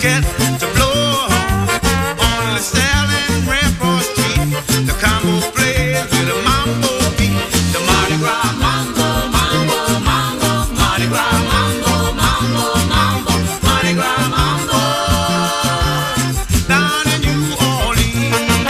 cat to blow on the Stalin Rampart Street. The combo plays with a mambo beat. The Mardi Gras mambo, mambo, mambo, Mardi Gras mambo, mambo, mambo, Mardi Gras mambo. Down in New Orleans,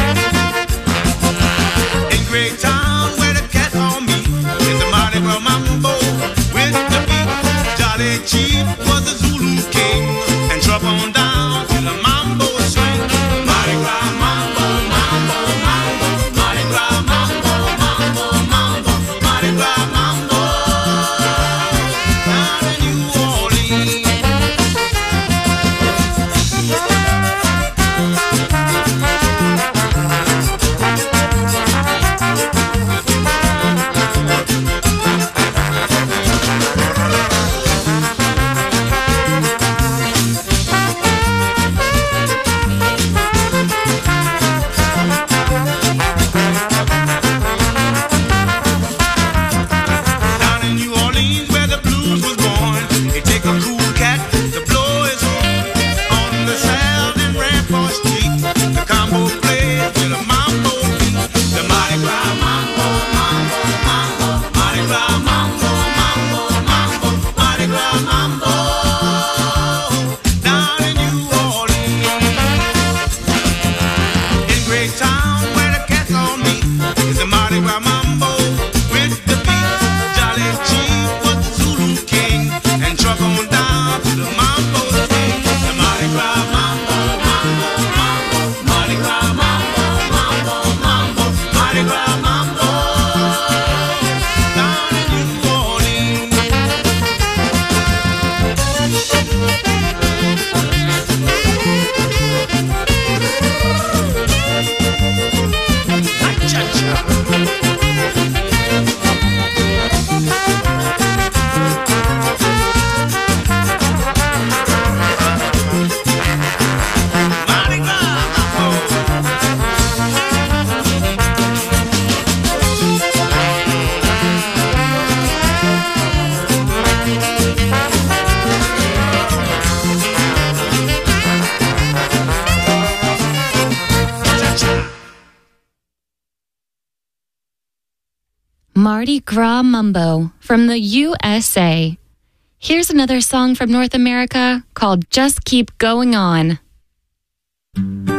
in Great Town where the cat on me is the Mardi Gras mambo with the beat. Jolly Chief was the Zulu king, and drop on down to the mambo swing. Mardi Gras mambo, mambo, mambo, Mardi Gras mambo, mambo, mambo, Mardi Gras mambo. Down in New Orleans. Down in New Orleans where the blues was born, it take a cool cat to blow his horn on the South and Rampart Street. The combo plays with a mambo beat. The Mardi Gras mambo, mambo, mambo, Mardi Gras mambo, mambo, mambo, Mardi Gras mambo. Down in New Orleans, in Great Town where the cats on me is the Mardi Gras mambo with the beat. Jolly Chief was the Zulu king, and truck on down to the mambo swing. The Mardi Gras mambo, mambo, mambo, Mardi Gras mambo, mambo, mambo, Mardi Gras mambo. Down in New Orleans. Cha-cha. Mardi Gras mambo. Cha-cha. Mardi Gras Mambo from the USA. Here's another song from North America called Just Keep Going On.